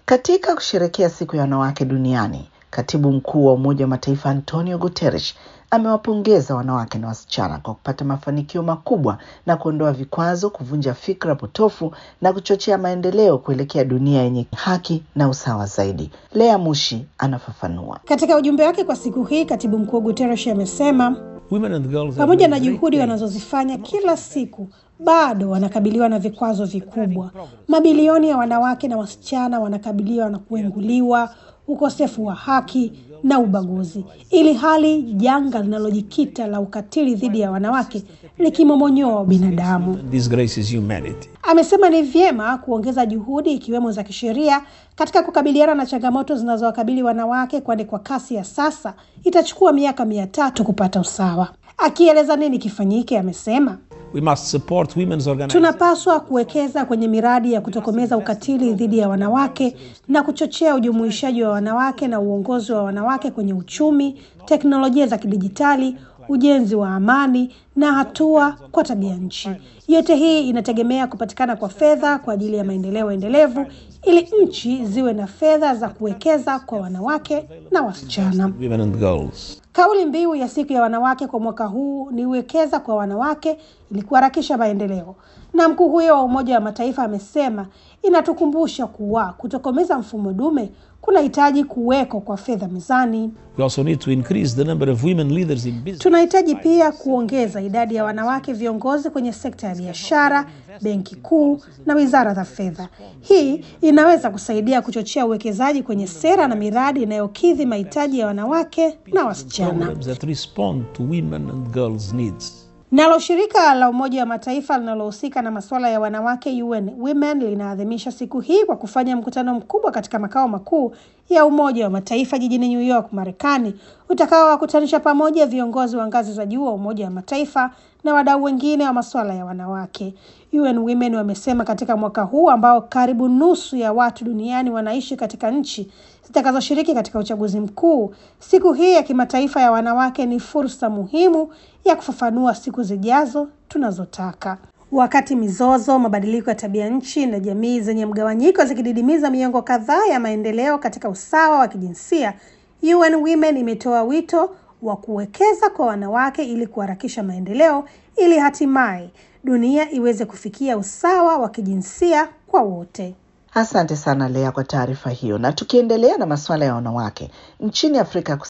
Katika kusherehekea siku ya wanawake duniani, Katibu Mkuu wa Umoja wa Mataifa Antonio Guterres amewapongeza wanawake na wasichana kwa kupata mafanikio makubwa na kuondoa vikwazo, kuvunja fikra potofu na kuchochea maendeleo kuelekea dunia yenye haki na usawa zaidi. Lea Mushi anafafanua. Katika ujumbe wake kwa siku hii, Katibu Mkuu Guterres amesema pamoja na juhudi wanazozifanya kila siku, bado wanakabiliwa na vikwazo vikubwa. Mabilioni ya wanawake na wasichana wanakabiliwa na kuenguliwa, ukosefu wa haki na ubaguzi, ili hali janga linalojikita la ukatili dhidi ya wanawake likimomonyoa binadamu. Amesema ni vyema kuongeza juhudi ikiwemo za kisheria katika kukabiliana na changamoto zinazowakabili wanawake, kwani kwa kasi ya sasa itachukua miaka 300 kupata usawa. Akieleza nini kifanyike, amesema tunapaswa kuwekeza kwenye miradi ya kutokomeza ukatili dhidi ya wanawake na kuchochea ujumuishaji wa wanawake na uongozi wa wanawake kwenye uchumi, teknolojia za kidijitali, ujenzi wa amani na hatua kwa tabia nchi. Yote hii inategemea kupatikana kwa fedha kwa ajili ya maendeleo endelevu, ili nchi ziwe na fedha za kuwekeza kwa wanawake na wasichana. Kauli mbiu ya siku ya wanawake kwa mwaka huu ni wekeza kwa wanawake ili kuharakisha maendeleo. Na mkuu huyo wa Umoja wa Mataifa amesema inatukumbusha kuwa kutokomeza mfumo dume kunahitaji kuweko kwa fedha mezani. Tunahitaji pia kuongeza idadi ya wanawake viongozi kwenye sekta ya biashara, benki kuu na wizara za fedha. Hii inaweza kusaidia kuchochea uwekezaji kwenye sera na miradi inayokidhi mahitaji ya wanawake na wasichana. Nalo shirika la Umoja wa Mataifa linalohusika na masuala ya wanawake, UN Women, linaadhimisha siku hii kwa kufanya mkutano mkubwa katika makao makuu ya Umoja wa Mataifa jijini New York, Marekani, utakaowakutanisha pamoja viongozi wa ngazi za juu wa Umoja wa Mataifa na wadau wengine wa masuala ya wanawake. UN Women wamesema katika mwaka huu ambao karibu nusu ya watu duniani wanaishi katika nchi zitakazoshiriki katika uchaguzi mkuu, siku hii ya kimataifa ya wanawake ni fursa muhimu ya kufafanua siku zijazo tunazotaka. Wakati mizozo, mabadiliko ya tabia nchi na jamii zenye mgawanyiko zikididimiza miongo kadhaa ya maendeleo katika usawa wa kijinsia, UN Women imetoa wito wa kuwekeza kwa wanawake ili kuharakisha maendeleo, ili hatimaye dunia iweze kufikia usawa wa kijinsia kwa wote. Asante sana Lea kwa taarifa hiyo. Na tukiendelea na masuala ya wanawake nchini Afrika